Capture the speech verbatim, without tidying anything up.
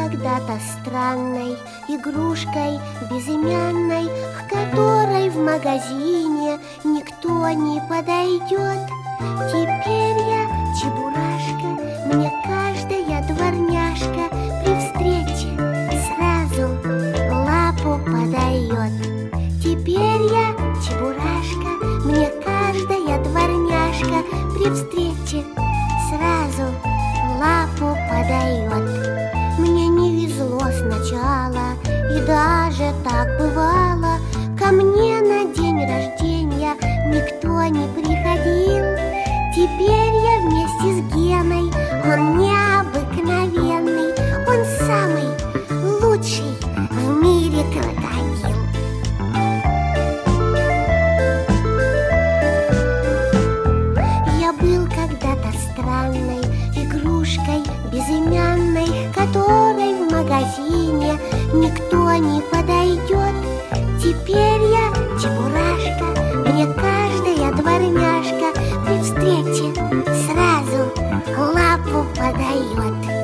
когда-то странной игрушкой безымянной, к которой в магазине никто не подойдет. Теперь я чебурашка, мне каждая дворняжка при встрече сразу лапу подает. Теперь я чебурашка, мне каждая дворняжка при встрече сразу лапу подает. Мне не везло сначала, и даже так бывало. Ко мне на день рождения никто не приходил. Теперь я вместе с Геной, он необыкновенный, он самый лучший в мире крокодил. Я был когда-то странной игрушкой безымянной, к которой в магазине никто не подойдет. Теперь я чебурашка, мне каждая дворняжка при встрече сразу лапу подает.